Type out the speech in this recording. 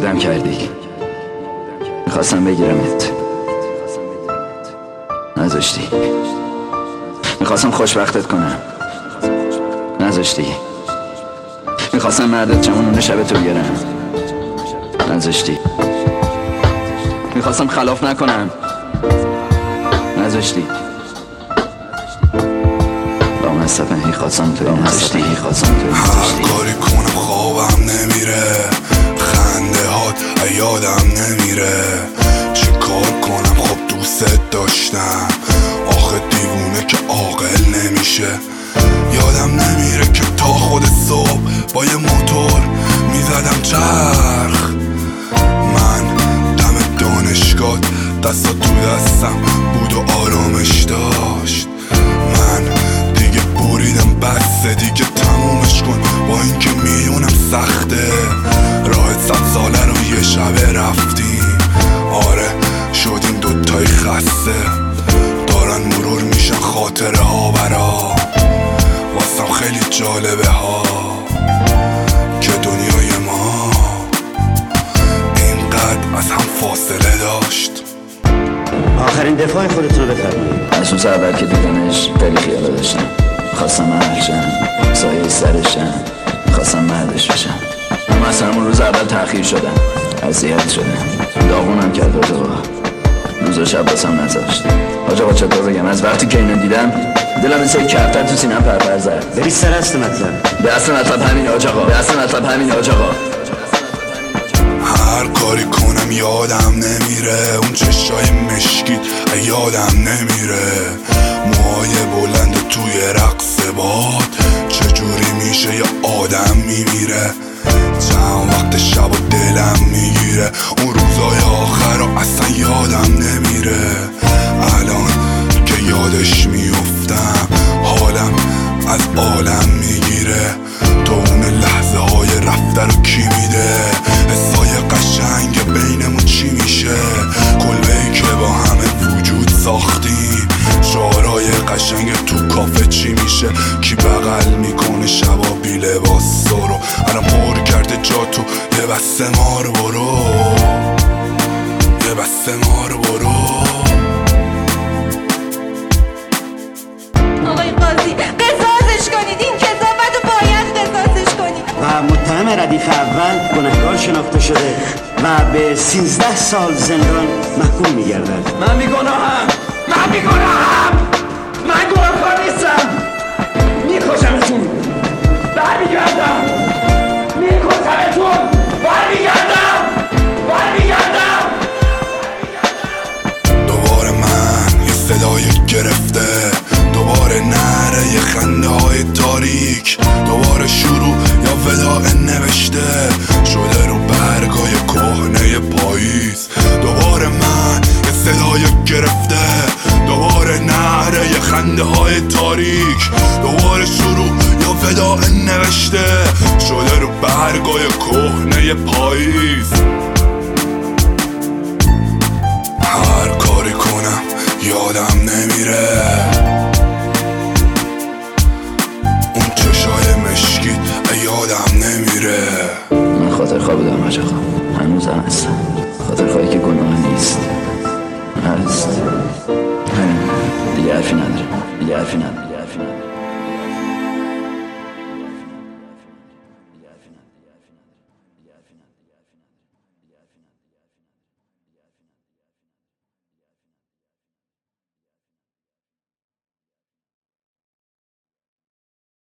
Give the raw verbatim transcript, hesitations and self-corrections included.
نابودم کردی. میخواستم بگیرمت، نذاشتی. میخواستم خوشبختت کنم، نذاشتی. میخواستم مردت چمون شب تو بیارم، نذاشتی. میخواستم خلاف نکنم، نذاشتی. لامصبا هی خواستم توی نذاشتی، هی خواستم توی نذاشتی. هر کاری کنم خوابم نمیره، خنده هات یادم نمیره. چی کار کنم خب دوست داشتم، آخه دیوونه که عاقل نمیشه. یادم نمیره که تا خود صبح با یه موتور میزدم چرخ. من دم دانشگاه دستا تو دستم بود و آرامش داشت. من دیگه بریدم بسه، دیگه تمومش کن با اینکه میدونم سخته. راه صد ساله رو یه شبه رفتیم، آره شدیم دوتای خسته. دارن مرور میشن خاطره ها برا، واسم خیلی جالبه ها که دنیای ما اینقدر از هم فاصله داشت. آخرین دفاع خودتون رو بفرمایید. از روز اول که دیدمش خیلی خیالا داشتم. خواستم اهلشم، سایه سرشم، خواستم مردش بشم. اما اصلا اون روز اول تأخیر شدم، اذیت شدم، داغونم کرد آج آقا. روز و شب باسم نذاشت. آج آقا چطور بگم، از وقتی که اینو دیدم دلم مثل کفتر تو سینم پرپر زد. برید سر اصل مطلب. به اصل مطلب همین آج آقا، به اصل مطلب همین آج آقا. هر کاری کنم یادم نمیره، اون چشای مشکیت یادم نمیره. موهای بلند توی رقص باد، چجوری میشه یه آدم میمیره. چند وقت شب و دلم میگیره، اون روزای آخر رو اصلا یادم نمیره. الان که یادش میفتم حالم از عالم میگیره. تو اون لحظه های رفته رو کی میده، حسای قشنگ بینمون چی میشه. کلبه‌ای که با همه وجود ساختیم، شعارهای قشنگ تو کافه چی میشه. کی بغل میکنه شبا بی لباس رو، الان پر کرده جا تو یه بسته مار برو، یه بسته مار برو. آقای قاضی قصاصش کنید، این کثافت رو باید قصاصش کنید. و متهم ردیف اول گنهکار شناخته شده و به سیزده سال زندان محکوم میگردد. من میگناهم، من میگناهم، من گناهکار نیستم. میکشمتون، برمیگردم، میکشمتون، برمیگردم، برمیگردم. دوباره من یه صدای گرفته، دوباره نره یه خنده های تاریک، دوباره شروع یا وداع نوشته شده رو برگای کهنه پاییز. دوباره من یه صدای گرفته، دوباره نره یه خنده های تاریک، دوباره شروع یا وداع نوشته شده رو برگای کهنه پاییز. هر کاری کنم یادم نمیره، اون چشای مشکیت یادم نمیره. من خاطر خواه بودم آج آقا، هنوزم هستم. خاطر خواهی که گناه نیست، هست. همین دیگه حرفی نداره، دیگه حرفی نداره.